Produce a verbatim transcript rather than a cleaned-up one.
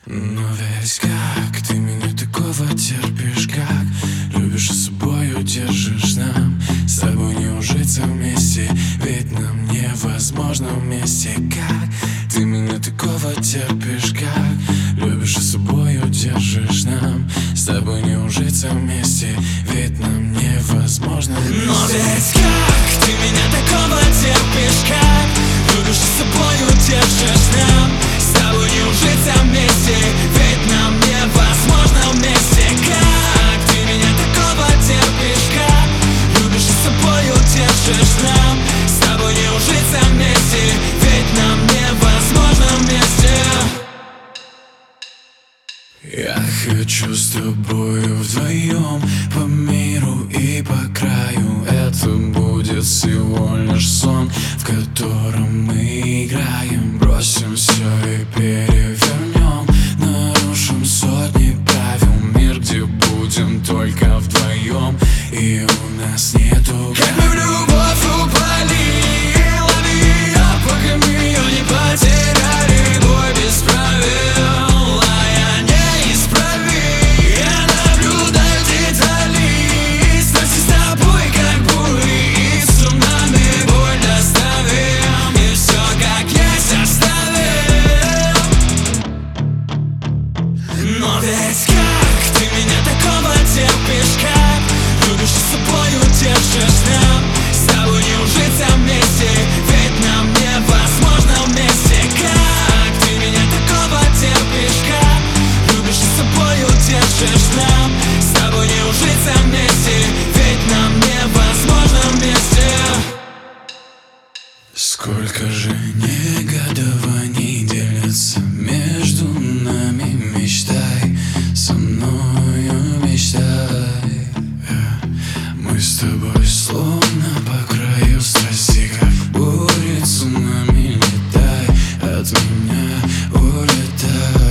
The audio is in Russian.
Но ведь как ты меня такого терпишь, как любишь и собою держишь нам с тобой не ужиться вместе, ведь нам невозможно вместе. Как ты меня такого терпишь, как любишь и собою держишь нам с тобой не ужиться вместе, ведь нам невозможно вместе. Но ведь как ты меня такого терпишь, как любишь и собою держишь нам с тобой не ужиться вместе, ведь нам невозможно вместе. Как ты меня такого терпишь, как любишь и собою держишь нам с тобой не ужиться вместе, ведь нам невозможно вместе. Я хочу с тобою вдвоем по миру и по краю. Это будет всего лишь сон, в котором мы играем. Бросим все и перевернем, нарушим сотни правил. Мир, где будем только вдвоем, и у нас нету Как мы в любовь упали, лови ее, пока мы ее не потеряли. Бой без правил, а я неисправим. Я наблюдаю детали, страсти с тобой как бури, и цунами боль доставим, и все как есть оставим. Но ведь как ты меня такого терпишь, как любишь и собою держишь нам с тобой не ужиться вместе, ведь нам невозможно вместе. Как ты меня такого терпишь, как любишь и собою держишь нам с тобой не ужиться вместе, ведь нам невозможно вместе. Сколько же негодований делятся между нами. Мечтай со мною, мечтай. Мы с тобой словно по краю страсти, как бури, цунами. Летай от меня, улетай.